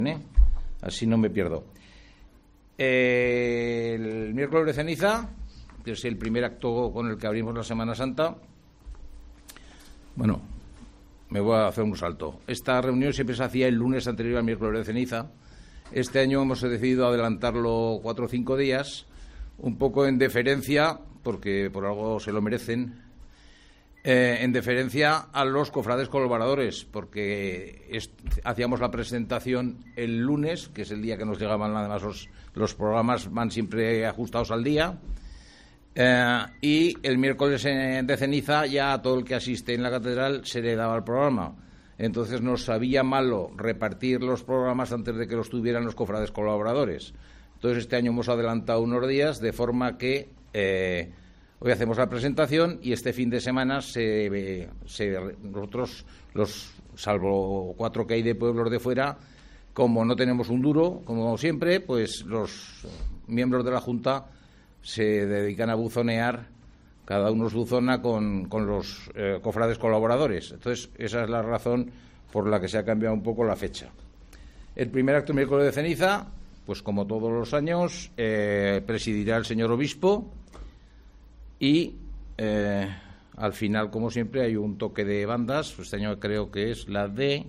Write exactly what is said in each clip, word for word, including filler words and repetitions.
¿eh? Así no me pierdo. Eh, el miércoles de ceniza, que es el primer acto con el que abrimos la Semana Santa. Bueno, me voy a hacer un salto. Esta reunión siempre se hacía el lunes anterior al miércoles de ceniza. Este año hemos decidido adelantarlo cuatro o cinco días, un poco en deferencia, porque por algo se lo merecen, eh, en deferencia a los cofrades colaboradores, porque es, hacíamos la presentación el lunes, que es el día que nos llegaban, además los, los programas van siempre ajustados al día, eh, y el miércoles de ceniza ya a todo el que asiste en la catedral se le daba el programa. Entonces nos sabía malo repartir los programas antes de que los tuvieran los cofrades colaboradores. Entonces este año hemos adelantado unos días, de forma que eh, hoy hacemos la presentación y este fin de semana se, se, nosotros, los salvo cuatro que hay de pueblos de fuera, como no tenemos un duro, como siempre, pues los miembros de la Junta se dedican a buzonear. Cada uno es buzona con, con los eh, cofrades colaboradores. Entonces, esa es la razón por la que se ha cambiado un poco la fecha. El primer acto miércoles de ceniza, pues como todos los años, eh, presidirá el señor obispo y eh, al final, como siempre, hay un toque de bandas. Este año creo que es la de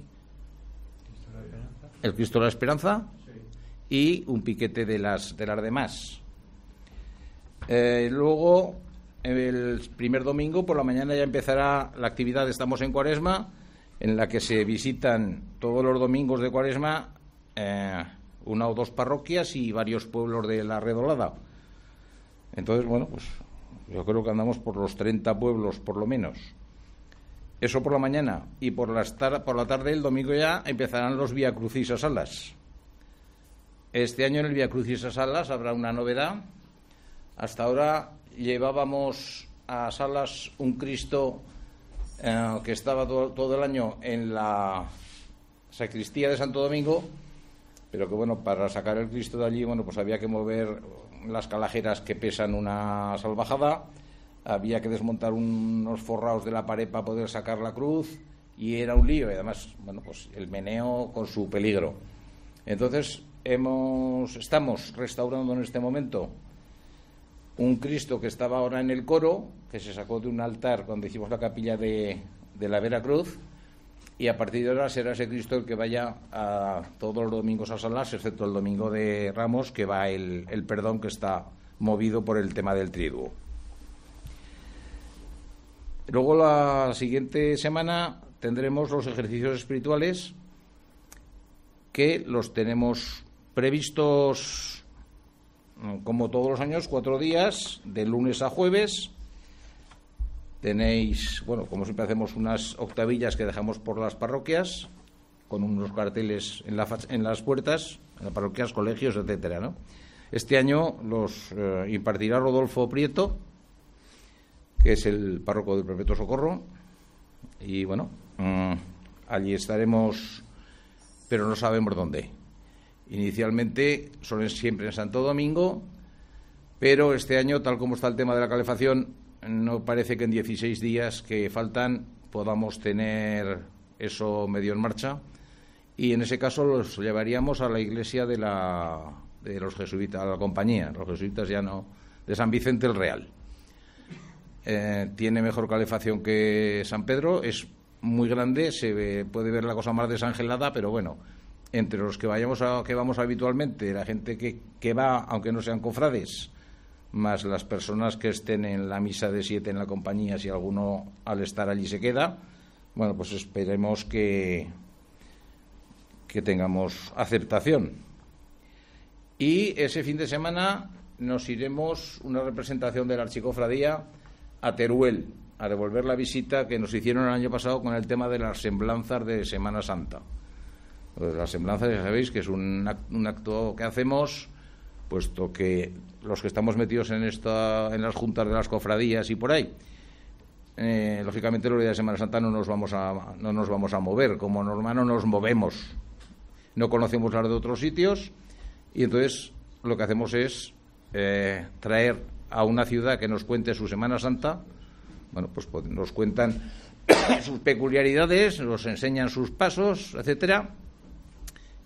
el Cristo de la Esperanza, sí, y un piquete de las, de las demás. Eh, luego, el primer domingo por la mañana ya empezará la actividad de Estamos en Cuaresma, en la que se visitan todos los domingos de Cuaresma eh, una o dos parroquias y varios pueblos de la Redolada. Entonces, bueno, pues yo creo que andamos por los treinta pueblos por lo menos. Eso por la mañana. Y por, las tar- por la tarde, el domingo ya, empezarán los Vía Crucis a Salas. Este año en el Vía Crucis a Salas habrá una novedad. Hasta ahora llevábamos a Salas un Cristo eh, que estaba todo, todo el año en la sacristía de Santo Domingo, pero que, bueno, para sacar el Cristo de allí, bueno, pues había que mover las calajeras que pesan una salvajada, había que desmontar unos forrados de la pared para poder sacar la cruz, y era un lío, y además, bueno, pues el meneo con su peligro. Entonces, hemos estamos restaurando en este momento un Cristo que estaba ahora en el coro, que se sacó de un altar cuando hicimos la capilla de, de la Veracruz, y a partir de ahora será ese Cristo el que vaya a todos los domingos a Salas, excepto el domingo de Ramos, que va el, el perdón, que está movido por el tema del triduo. Luego la siguiente semana tendremos los ejercicios espirituales, que los tenemos previstos, como todos los años, cuatro días, de lunes a jueves. Tenéis, bueno, como siempre hacemos unas octavillas que dejamos por las parroquias, con unos carteles en, la, en las puertas, en las parroquias, colegios, etcétera, ¿no? Este año los eh, impartirá Rodolfo Prieto, que es el párroco del Perpetuo Socorro, y bueno, mmm, allí estaremos, pero no sabemos dónde. Inicialmente son siempre en Santo Domingo, pero este año, tal como está el tema de la calefacción, no parece que en dieciséis días que faltan podamos tener eso medio en marcha, y en ese caso los llevaríamos a la iglesia de, la, de los jesuitas, a la compañía, los jesuitas ya no, de San Vicente el Real. Eh, tiene mejor calefacción que San Pedro, es muy grande, se ve, puede ver la cosa más desangelada, pero bueno, entre los que vayamos a, que vamos habitualmente, la gente que, que va, aunque no sean cofrades, más las personas que estén en la misa de siete en la compañía, si alguno al estar allí se queda, bueno, pues esperemos que, que tengamos aceptación. Y ese fin de semana nos iremos, una representación de la Archicofradía, a Teruel, a devolver la visita que nos hicieron el año pasado con el tema de las semblanzas de Semana Santa. Pues las semblanzas, ya sabéis que es un acto, un acto que hacemos, puesto que los que estamos metidos en esta, en las juntas de las cofradías y por ahí, eh, lógicamente los días de Semana Santa no nos vamos a no nos vamos a mover, como normal no nos movemos, no conocemos las de otros sitios, y entonces lo que hacemos es eh, traer a una ciudad que nos cuente su Semana Santa. Bueno, pues nos cuentan sus peculiaridades, nos enseñan sus pasos, etcétera,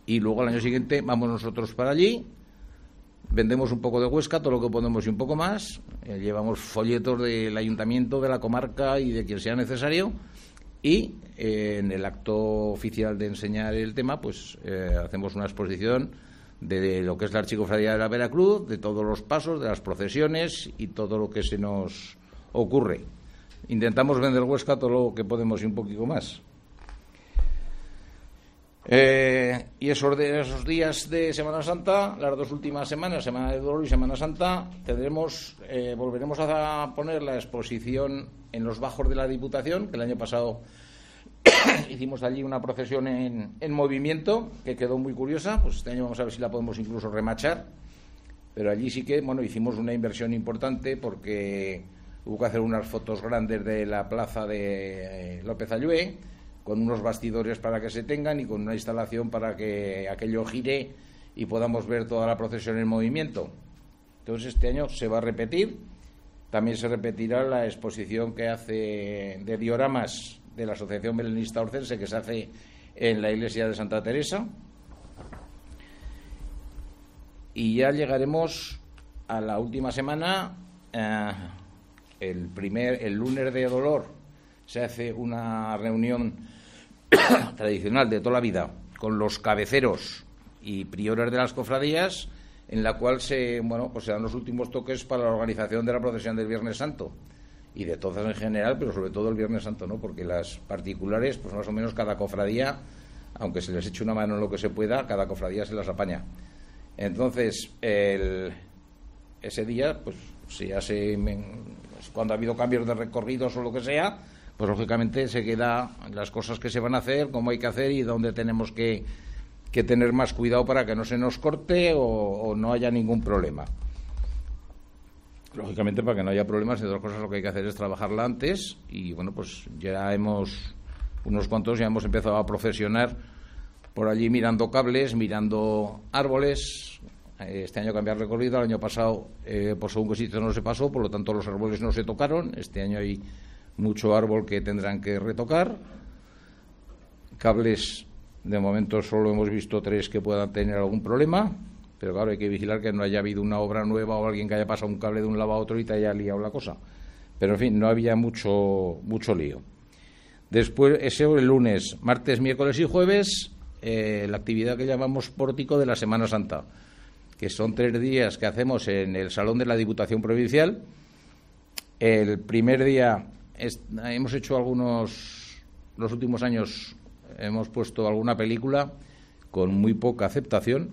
y luego al año siguiente vamos nosotros para allí, vendemos un poco de Huesca, todo lo que podemos y un poco más, eh, llevamos folletos del ayuntamiento, de la comarca y de quien sea necesario, y eh, en el acto oficial de enseñar el tema, pues eh, hacemos una exposición de, de lo que es la Archicofradía de la Veracruz, de todos los pasos, de las procesiones y todo lo que se nos ocurre. Intentamos vender Huesca todo lo que podemos y un poquito más. Eh, y esos, de esos días de Semana Santa, las dos últimas semanas, Semana de Dolor y Semana Santa, tendremos, eh, volveremos a poner la exposición en los bajos de la Diputación, que el año pasado hicimos allí una procesión en, en movimiento, que quedó muy curiosa. Pues este año vamos a ver si la podemos incluso remachar, pero allí sí que, bueno, hicimos una inversión importante porque hubo que hacer unas fotos grandes de la plaza de López Ayué, con unos bastidores para que se tengan y con una instalación para que aquello gire y podamos ver toda la procesión en movimiento. Entonces este año se va a repetir. También se repetirá la exposición que hace de dioramas de la Asociación Belenista Orcense, que se hace en la iglesia de Santa Teresa. Y ya llegaremos a la última semana, eh, el primer, el lunes de Dolor, se hace una reunión tradicional de toda la vida con los cabeceros y priores de las cofradías, en la cual se, bueno, pues se dan los últimos toques para la organización de la procesión del Viernes Santo y de todas en general, pero sobre todo el Viernes Santo, ¿no? Porque las particulares, pues más o menos cada cofradía, aunque se les eche una mano en lo que se pueda, cada cofradía se las apaña. Entonces, el, ese día, pues si ya se, pues, cuando ha habido cambios de recorridos o lo que sea, pues lógicamente se queda las cosas que se van a hacer, cómo hay que hacer y dónde tenemos que, que tener más cuidado para que no se nos corte o, o no haya ningún problema. Lógicamente, para que no haya problemas, entre otras cosas, lo que hay que hacer es trabajarla antes y, bueno, pues ya hemos, unos cuantos ya hemos empezado a procesionar por allí mirando cables, mirando árboles. Este año cambiar recorrido, el año pasado, eh, por según qué sitio no se pasó, por lo tanto los árboles no se tocaron. Este año hay mucho árbol que tendrán que retocar. Cables, de momento solo hemos visto tres que puedan tener algún problema, pero claro, hay que vigilar que no haya habido una obra nueva o alguien que haya pasado un cable de un lado a otro y te haya liado la cosa. Pero en fin, no había mucho mucho lío. Después, ese el lunes, martes, miércoles y jueves, eh, la actividad que llamamos Pórtico de la Semana Santa, que son tres días que hacemos en el Salón de la Diputación Provincial. El primer día es, hemos hecho algunos, los últimos años hemos puesto alguna película con muy poca aceptación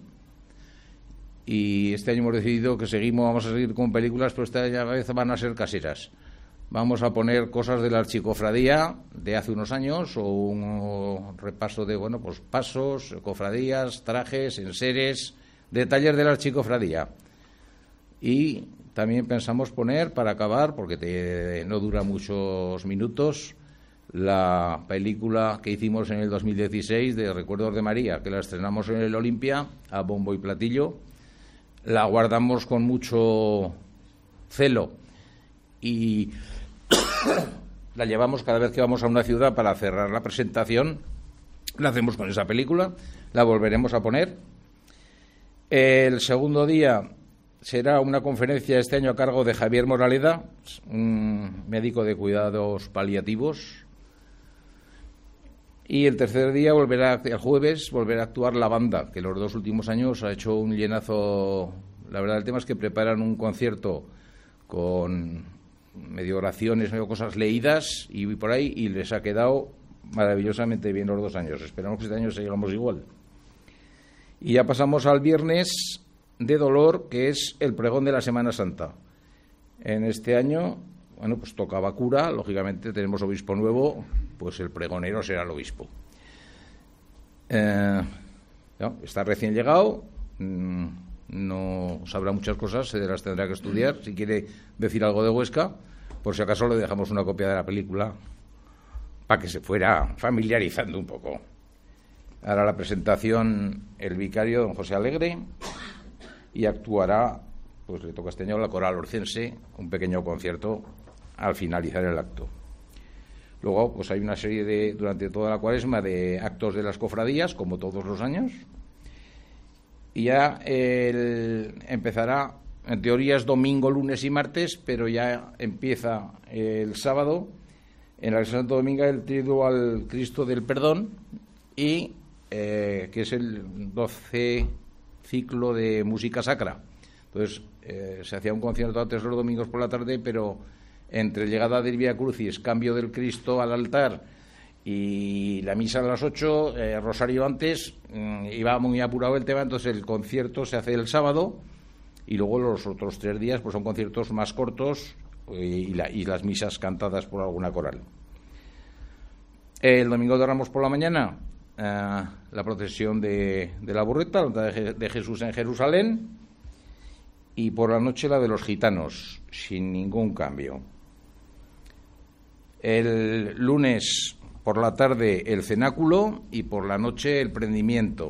y este año hemos decidido que seguimos, vamos a seguir con películas, pero esta vez van a ser caseras. Vamos a poner cosas de la Archicofradía de hace unos años o un repaso de, bueno, pues pasos, cofradías, trajes, enseres, detalles de la Archicofradía. Y también pensamos poner, para acabar, porque te, no dura muchos minutos, la película que hicimos en el dos mil dieciséis de Recuerdos de María, que la estrenamos en el Olimpia a bombo y platillo. La guardamos con mucho celo y la llevamos cada vez que vamos a una ciudad para cerrar la presentación. La hacemos con esa película, la volveremos a poner. El segundo día será una conferencia este año a cargo de Javier Moraleda, un médico de cuidados paliativos. Y el tercer día, volverá, el jueves, volverá a actuar la banda, que los dos últimos años ha hecho un llenazo. La verdad, el tema es que preparan un concierto con medio oraciones, medio cosas leídas y por ahí, y les ha quedado maravillosamente bien los dos años. Esperamos que este año sigamos igual. Y ya pasamos al viernes de Dolor, que es el pregón de la Semana Santa. En este año, bueno, pues tocaba cura, lógicamente tenemos obispo nuevo, pues el pregonero será el obispo. Eh, no, está recién llegado, mmm, no sabrá muchas cosas, se las tendrá que estudiar. Si quiere decir algo de Huesca, por si acaso le dejamos una copia de la película para que se fuera familiarizando un poco. Hará la presentación el vicario, don José Alegre, y actuará, pues le toca este año, la coral orcense, un pequeño concierto al finalizar el acto. Luego, pues hay una serie de, durante toda la cuaresma, de actos de las cofradías, como todos los años. Y ya el, empezará, en teoría es domingo, lunes y martes, pero ya empieza el sábado en la Santo Domingo el triduo al Cristo del Perdón, y eh, que es el doce ciclo de música sacra. Entonces eh, se hacía un concierto antes los domingos por la tarde, pero entre llegada del Vía Crucis, cambio del Cristo al altar y la misa a las ocho, eh, rosario antes, mmm, iba muy apurado el tema. Entonces el concierto se hace el sábado y luego los otros tres días pues son conciertos más cortos y, la, y las misas cantadas por alguna coral. El domingo de Ramos por la mañana, eh, la procesión de, de la burreta, la de, de Jesús en Jerusalén, y por la noche la de los gitanos, sin ningún cambio. El lunes por la tarde el cenáculo y por la noche el prendimiento.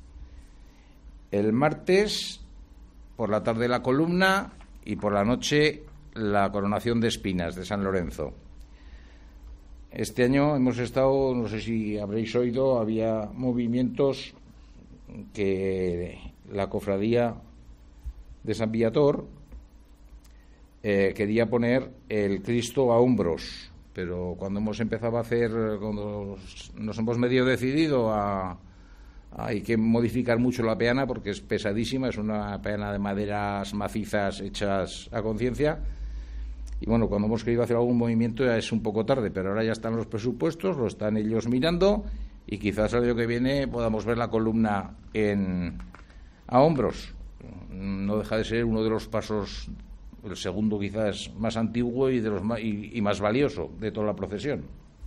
El martes por la tarde la columna y por la noche la coronación de espinas de San Lorenzo. Este año hemos estado, no sé si habréis oído, había movimientos que la cofradía de San Viator eh, quería poner el Cristo a hombros, pero cuando hemos empezado a hacer, cuando nos hemos medio decidido a, a hay que modificar mucho la peana porque es pesadísima, es una peana de maderas macizas hechas a conciencia. Y bueno, cuando hemos querido hacer algún movimiento ya es un poco tarde, pero ahora ya están los presupuestos, lo están ellos mirando y quizás el año que viene podamos ver la columna en, a hombros. No deja de ser uno de los pasos, el segundo quizás más antiguo y, de los más, y, y más valioso de toda la procesión.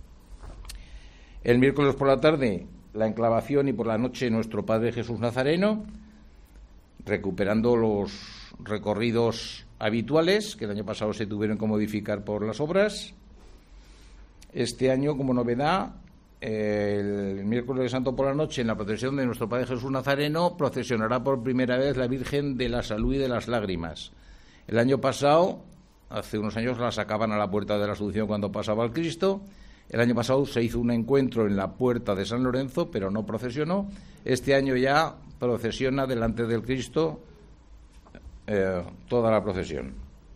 El miércoles por la tarde la enclavación y por la noche nuestro Padre Jesús Nazareno, recuperando los recorridos habituales que el año pasado se tuvieron que modificar por las obras. Este año, como novedad, el miércoles de Santo por la noche, en la procesión de nuestro Padre Jesús Nazareno, procesionará por primera vez la Virgen de la Salud y de las Lágrimas. El año pasado, hace unos años, la sacaban a la puerta de la Asunción cuando pasaba el Cristo. El año pasado se hizo un encuentro en la puerta de San Lorenzo, pero no procesionó. Este año ya procesiona delante del Cristo Eh, toda la procesión.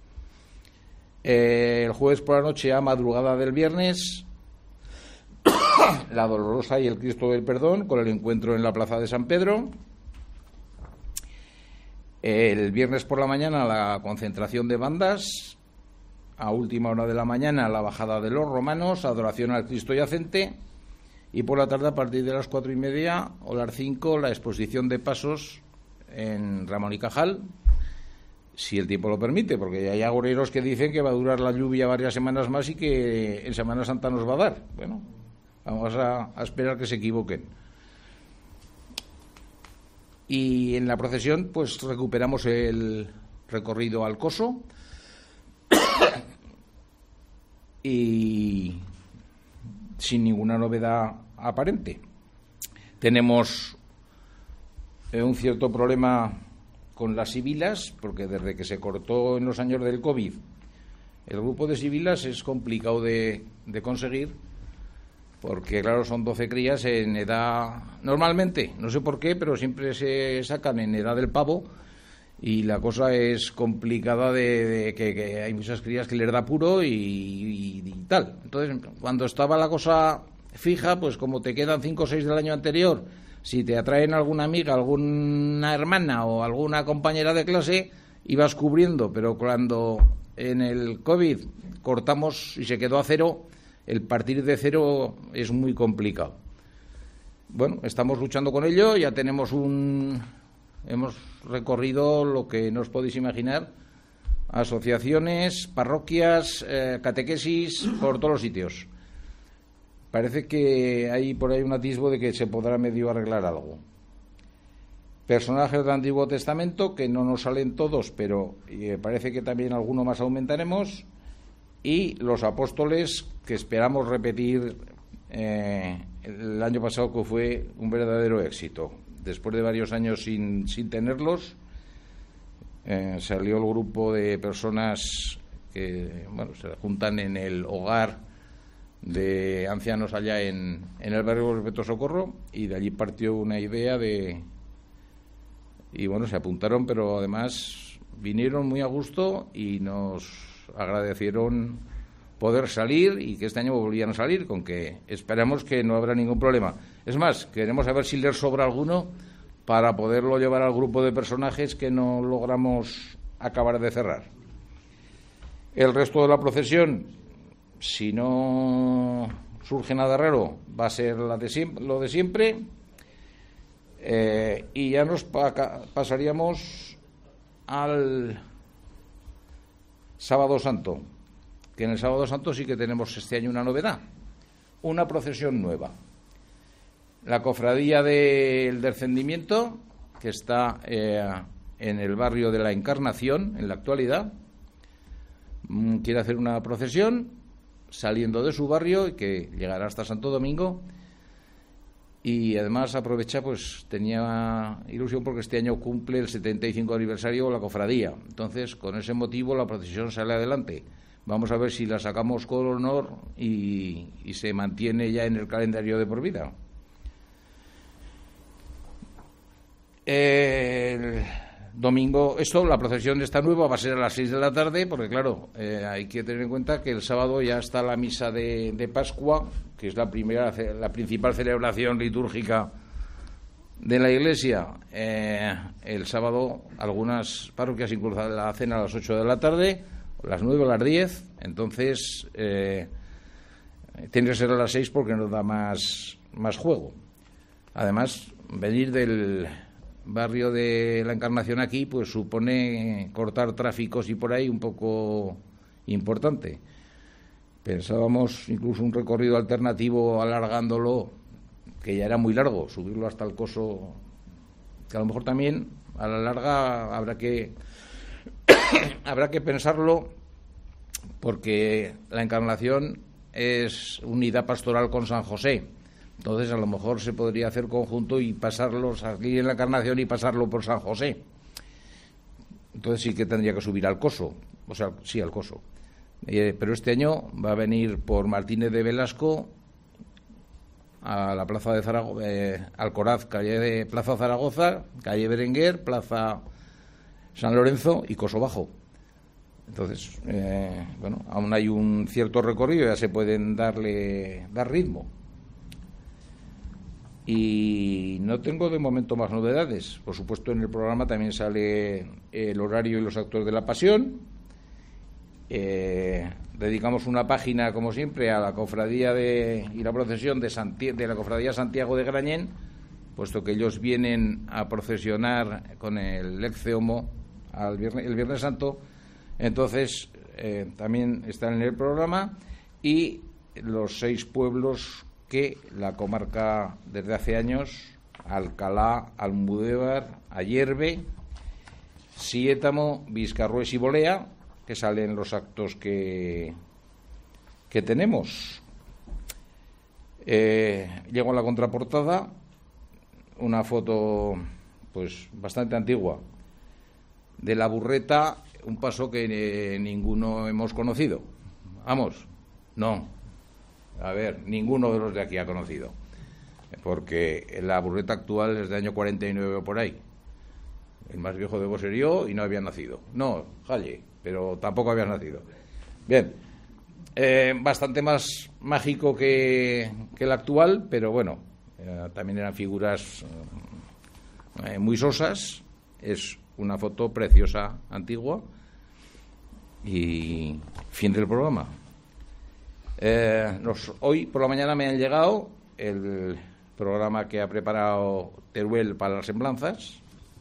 Eh, el jueves por la noche, a madrugada del viernes, la Dolorosa y el Cristo del Perdón, con el encuentro en la plaza de San Pedro. El viernes por la mañana, la concentración de bandas. A última hora de la mañana, la bajada de los romanos, adoración al Cristo yacente. Y por la tarde, a partir de las cuatro y media o las cinco, la exposición de pasos en Ramón y Cajal, si el tiempo lo permite, porque hay agoreros que dicen que va a durar la lluvia varias semanas más y que en Semana Santa nos va a dar. Bueno, vamos a, a esperar que se equivoquen. Y en la procesión, pues recuperamos el recorrido al Coso y sin ninguna novedad aparente. Tenemos eh, un cierto problema con las sibilas, porque desde que se cortó en los años del COVID el grupo de sibilas es complicado de, de conseguir, porque claro, son doce crías en edad, normalmente, no sé por qué, pero siempre se sacan en edad del pavo, y la cosa es complicada de, de que, que hay muchas crías que les da puro y, y, y tal. Entonces, cuando estaba la cosa fija, pues como te quedan cinco o seis del año anterior, si te atraen alguna amiga, alguna hermana o alguna compañera de clase, ibas cubriendo, pero cuando en el COVID cortamos y se quedó a cero, el partir de cero es muy complicado. Bueno, estamos luchando con ello, ya tenemos un... hemos recorrido lo que no os podéis imaginar, asociaciones, parroquias, eh, catequesis, por todos los sitios. Parece que hay por ahí un atisbo de que se podrá medio arreglar algo. Personajes del Antiguo Testamento, que no nos salen todos, pero eh, parece que también alguno más aumentaremos. Y los apóstoles, que esperamos repetir eh, el año pasado, que fue un verdadero éxito. Después de varios años sin, sin tenerlos, eh, salió el grupo de personas que bueno, se juntan en el hogar de ancianos allá en, en el barrio Perpetuo Socorro, y de allí partió una idea de y bueno, se apuntaron, pero además vinieron muy a gusto y nos agradecieron poder salir y que este año volvían a salir, con que esperamos que no habrá ningún problema. Es más, queremos saber si les sobra alguno para poderlo llevar al grupo de personajes que no logramos acabar de cerrar. El resto de la procesión, si no surge nada raro, va a ser la de siempre, lo de siempre, eh, y ya nos pa- pasaríamos al Sábado Santo, que en el Sábado Santo sí que tenemos este año una novedad, una procesión nueva. La Cofradía del Descendimiento, que está eh, en el barrio de la Encarnación en la actualidad, mm, quiere hacer una procesión saliendo de su barrio y que llegará hasta Santo Domingo, y además aprovecha, pues tenía ilusión porque este año cumple el setenta y cinco aniversario de la cofradía, entonces con ese motivo la procesión sale adelante. Vamos a ver si la sacamos con honor y, y se mantiene ya en el calendario de por vida. El domingo, esto, la procesión esta nueva va a ser a las seis de la tarde, porque claro, eh, hay que tener en cuenta que el sábado ya está la misa de, de Pascua, que es la primera, la principal celebración litúrgica de la Iglesia. Eh, el sábado algunas parroquias incluso la hacen a las ocho de la tarde, a las nueve o las diez, entonces eh, tiene que ser a las seis porque nos da más, más juego. Además, venir del barrio de la Encarnación aquí pues supone cortar tráficos y por ahí un poco importante. Pensábamos incluso un recorrido alternativo alargándolo, que ya era muy largo, subirlo hasta el Coso, que a lo mejor también a la larga habrá que habrá que pensarlo, porque la Encarnación es unidad pastoral con San José. Entonces, a lo mejor se podría hacer conjunto y pasarlos aquí en la Encarnación y pasarlo por San José. Entonces sí que tendría que subir al Coso, o sea, sí, al Coso. Eh, pero este año va a venir por Martínez de Velasco a la Plaza de Zaragoza, eh, Alcoraz, calle de Plaza Zaragoza, calle Berenguer, Plaza San Lorenzo y Coso Bajo. Entonces, eh, bueno, aún hay un cierto recorrido, ya se pueden darle dar ritmo. Y no tengo de momento más novedades. Por supuesto, en el programa también sale el horario y los actos de la Pasión. Eh, dedicamos una página, como siempre, a la cofradía de, y la procesión de, Santi- de la cofradía Santiago de Grañén, puesto que ellos vienen a procesionar con el Ecce Homo al viernes, el Viernes Santo. Entonces, eh, también están en el programa, y los seis pueblos que la comarca desde hace años, Alcalá, Almudévar, Ayerbe, Siétamo, Viscarrués y Bolea, que salen los actos que, que tenemos. Eh, llego a la contraportada, una foto pues bastante antigua, de la Burreta, un paso que eh, ninguno hemos conocido. Vamos, no. A ver, ninguno de los de aquí ha conocido, porque la Burreta actual es de año cuarenta y nueve o por ahí. El más viejo de vos era yo y no había nacido. No, Jalle, pero tampoco habías nacido. Bien, eh, bastante más mágico que, que el actual, pero bueno, eh, también eran figuras eh, muy sosas. Es una foto preciosa, antigua, y fin del programa. Eh, nos, hoy por la mañana me han llegado el programa que ha preparado Teruel para las semblanzas,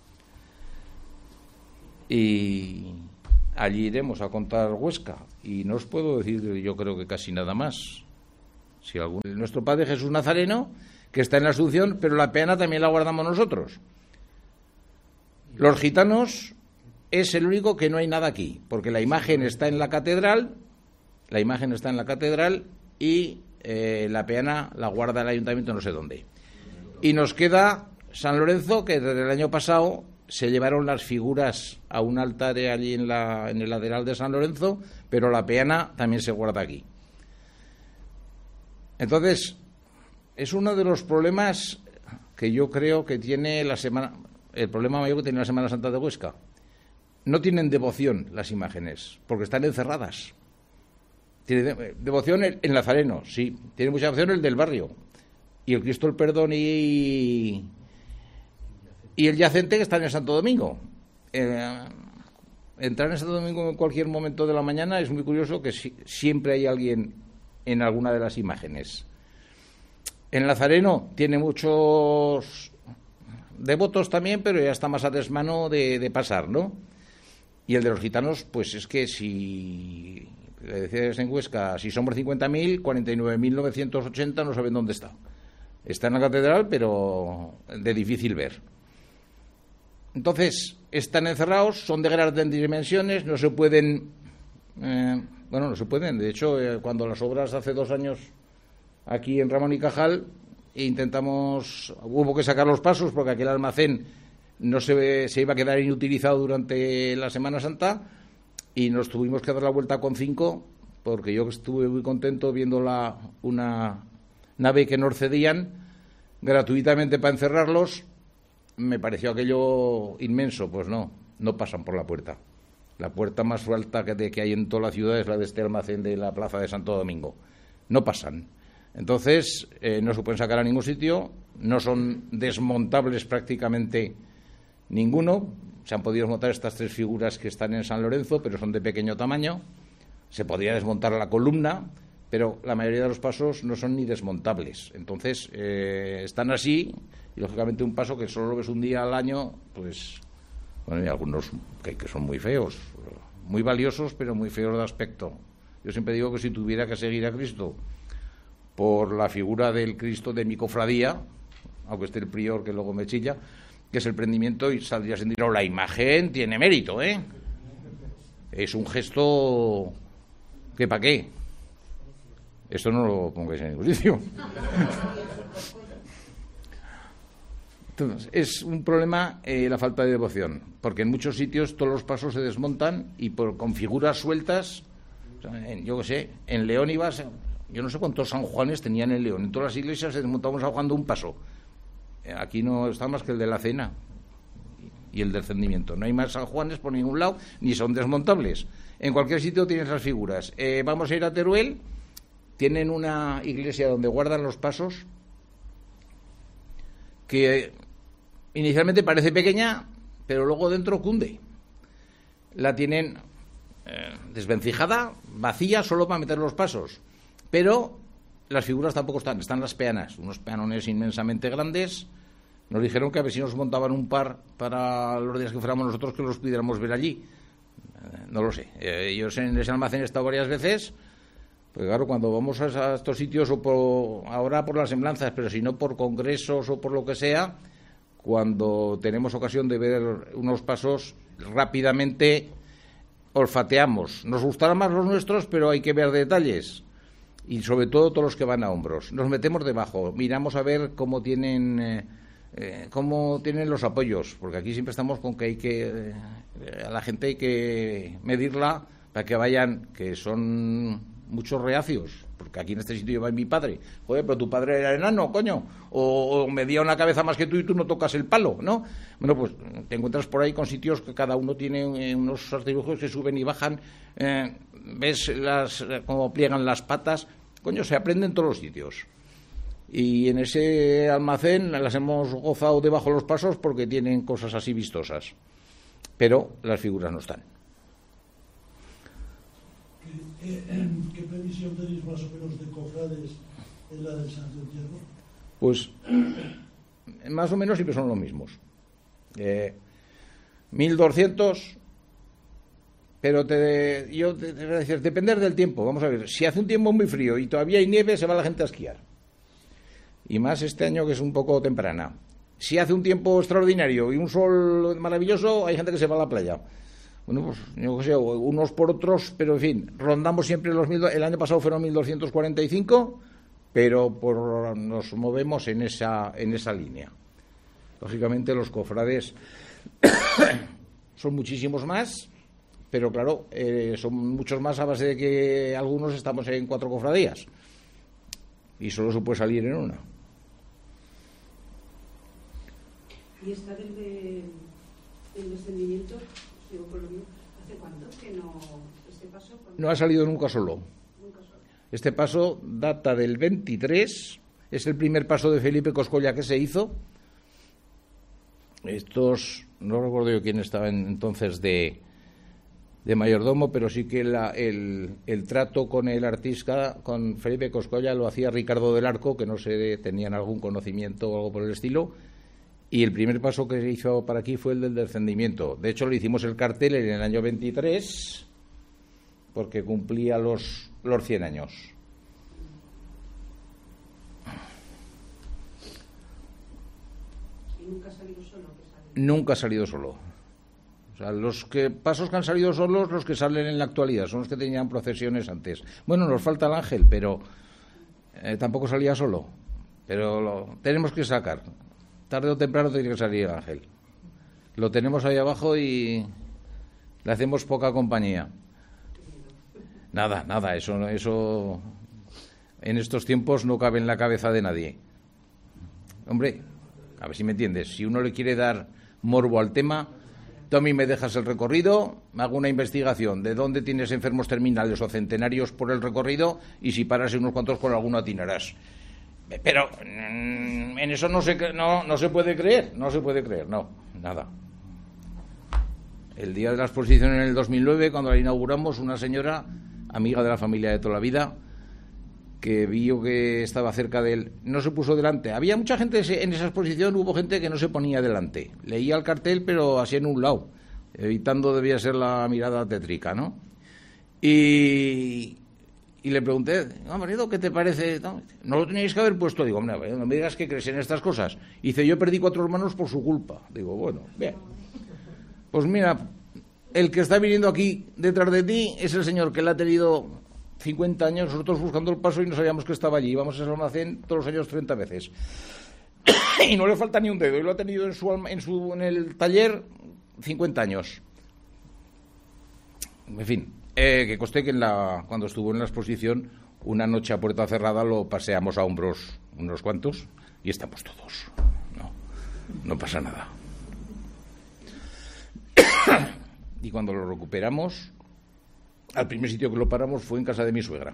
y allí iremos a contar Huesca, y no os puedo decir, yo creo que casi nada más. Si algún, nuestro Padre Jesús Nazareno, que está en la Asunción, pero la peana también la guardamos nosotros. Los gitanos es el único que no hay nada aquí, porque la imagen está en la catedral. La imagen está en la catedral y eh, la peana la guarda el ayuntamiento no sé dónde. Y nos queda San Lorenzo, que desde el año pasado se llevaron las figuras a un altar allí en, la, en el lateral de San Lorenzo, pero la peana también se guarda aquí. Entonces, es uno de los problemas que yo creo que tiene la semana, el problema mayor que tiene la Semana Santa de Huesca. No tienen devoción las imágenes, porque están encerradas. Tiene de, devoción el, el Nazareno, sí. Tiene mucha devoción el del barrio. Y el Cristo del Perdón y, y el yacente que está en el Santo Domingo. Eh, entrar en Santo Domingo en cualquier momento de la mañana es muy curioso, que si, siempre hay alguien en alguna de las imágenes. El Nazareno tiene muchos devotos también, pero ya está más a desmano de, de pasar, ¿no? Y el de los gitanos, pues es que si, le decías en Huesca, si somos cincuenta mil, cuarenta y nueve mil novecientos ochenta no saben dónde está. Está en la catedral, pero de difícil ver. Entonces, están encerrados, son de grandes dimensiones, no se pueden... Eh, bueno, no se pueden. De hecho, eh, cuando las obras hace dos años aquí en Ramón y Cajal, intentamos... Hubo que sacar los pasos porque aquel almacén no se, se iba a quedar inutilizado durante la Semana Santa y nos tuvimos que dar la vuelta con cinco, porque yo estuve muy contento viendo la, una nave que nos cedían gratuitamente para encerrarlos. Me pareció aquello inmenso. Pues no, no pasan por la puerta. La puerta más alta que, de, que hay en toda la ciudad es la de este almacén de la Plaza de Santo Domingo. No pasan. Entonces, eh, no se pueden sacar a ningún sitio, no son desmontables prácticamente ninguno. Se han podido desmontar estas tres figuras que están en San Lorenzo, pero son de pequeño tamaño. Se podría desmontar la columna, pero la mayoría de los pasos no son ni desmontables. Entonces, eh, están así, y lógicamente un paso que solo lo ves un día al año, pues, bueno, hay algunos que, que son muy feos, muy valiosos, pero muy feos de aspecto. Yo siempre digo que si tuviera que seguir a Cristo por la figura del Cristo de mi cofradía, aunque esté el prior que luego me chilla, que es el prendimiento, y saldría sin dinero. La imagen tiene mérito, ¿eh? Es un gesto que ¿para qué? Esto no lo pongáis en ningún sitio. Entonces, es un problema eh, la falta de devoción, porque en muchos sitios todos los pasos se desmontan y por, con figuras sueltas, o sea, en, yo qué sé, en León ibas, yo no sé cuántos San Juanes tenían en León, en todas las iglesias se desmontaba un San Juan de un paso. Aquí no está más que el de la cena y el del descendimiento. No hay más San Juanes por ningún lado, ni son desmontables. En cualquier sitio tienes las figuras. Eh, vamos a ir a Teruel, tienen una iglesia donde guardan los pasos, que inicialmente parece pequeña, pero luego dentro cunde. La tienen eh, desvencijada, vacía, solo para meter los pasos. Pero las figuras tampoco están, están las peanas, unos peanones inmensamente grandes. Nos dijeron que a ver si nos montaban un par para los días que fuéramos nosotros, que los pudiéramos ver allí. Eh, no lo sé. Eh, yo en ese almacén he estado varias veces. Pues claro, cuando vamos a estos sitios, o por, ahora por las semblanzas, pero si no por congresos o por lo que sea, cuando tenemos ocasión de ver unos pasos, rápidamente olfateamos. Nos gustarán más los nuestros, pero hay que ver detalles. Y sobre todo todos los que van a hombros. Nos metemos debajo, miramos a ver cómo tienen eh, eh, cómo tienen los apoyos, porque aquí siempre estamos con que hay que eh, a la gente hay que medirla para que vayan, que son muchos reacios, porque aquí en este sitio va mi padre. Joder, pero tu padre era enano, coño, o, o medía una cabeza más que tú y tú no tocas el palo, ¿no? Bueno, pues te encuentras por ahí con sitios que cada uno tiene eh, unos artilugios que suben y bajan, eh, ves las cómo pliegan las patas. Coño, se aprende en todos los sitios. Y en ese almacén las hemos gozado debajo de los pasos porque tienen cosas así vistosas. Pero las figuras no están. ¿Qué, qué previsión tenéis más o menos de cofrades en la del Santo Entierro? Pues más o menos siempre son los mismos. Eh, mil doscientos... Pero te, yo te, te voy a decir, depender del tiempo. Vamos a ver, si hace un tiempo muy frío y todavía hay nieve, se va la gente a esquiar. Y más este año que es un poco temprana. Si hace un tiempo extraordinario y un sol maravilloso, hay gente que se va a la playa. Bueno, pues yo qué sé, unos por otros, pero en fin, rondamos siempre los mil. El año pasado fueron mil doscientos cuarenta y cinco, pero por, nos movemos en esa, en esa línea. Lógicamente los cofrades son muchísimos más. Pero claro, eh, son muchos más a base de que algunos estamos en cuatro cofradías y solo se puede salir en una. Y esta del, de, del descendimiento, digo, por lo mismo, ¿hace cuánto que no este paso? No ha salido nunca solo. Nunca solo. Este paso data del veintitrés, es el primer paso de Felipe Coscolla que se hizo. Estos, no recuerdo yo quién estaba en, entonces de, de mayordomo, pero sí que la, el, el trato con el artista, con Felipe Coscolla, lo hacía Ricardo del Arco, que no sé, tenían algún conocimiento o algo por el estilo. Y el primer paso que se hizo para aquí fue el del descendimiento. De hecho, le hicimos el cartel en el año veintitrés, porque cumplía los, los cien años. ¿Y nunca ha salido solo? Que sale? Nunca ha salido solo. O sea, los que, pasos que han salido solos, los que salen en la actualidad, son los que tenían procesiones antes. Bueno, nos falta el ángel, pero eh, tampoco salía solo. Pero lo tenemos que sacar. Tarde o temprano tiene que salir el ángel. Lo tenemos ahí abajo y le hacemos poca compañía. Nada, nada, eso, eso en estos tiempos no cabe en la cabeza de nadie. Hombre, a ver si me entiendes, si uno le quiere dar morbo al tema, tú a mí me dejas el recorrido, me hago una investigación de dónde tienes enfermos terminales o centenarios por el recorrido y si paras en unos cuantos con alguno atinarás. Pero en eso no se, no, no se puede creer, no se puede creer, no, nada. El día de la exposición en el dos mil nueve, cuando la inauguramos, una señora, amiga de la familia de toda la vida, que vio que estaba cerca de él, no se puso delante. Había mucha gente en esa exposición, hubo gente que no se ponía delante. Leía el cartel, pero así en un lado, evitando debía ser la mirada tétrica, ¿no? Y... Y le pregunté, no, marido, ¿qué te parece? No, no lo teníais que haber puesto. Digo, no, no me digas que crees en estas cosas. Y dice, yo perdí cuatro hermanos por su culpa. Digo, bueno, bien. Pues mira, el que está viniendo aquí detrás de ti es el señor que le ha tenido cincuenta años, nosotros buscando el paso y no sabíamos que estaba allí. Íbamos a ese almacén todos los años treinta veces. Y no le falta ni un dedo. Y lo ha tenido en, su, en, su, en el taller cincuenta años. En fin. Eh, que conste que en la, cuando estuvo en la exposición, una noche a puerta cerrada lo paseamos a hombros unos cuantos y estamos todos. No, no pasa nada. Y cuando lo recuperamos, al primer sitio que lo paramos fue en casa de mi suegra.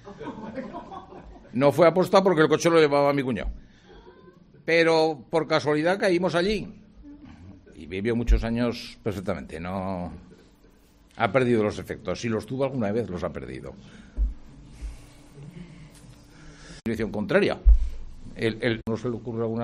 No fue aposta porque el coche lo llevaba mi cuñado. Pero por casualidad caímos allí. Y vivió muchos años perfectamente, no... Ha perdido los efectos. Si los tuvo alguna vez, los ha perdido. Dirección contraria. El, el, no se le ocurre alguna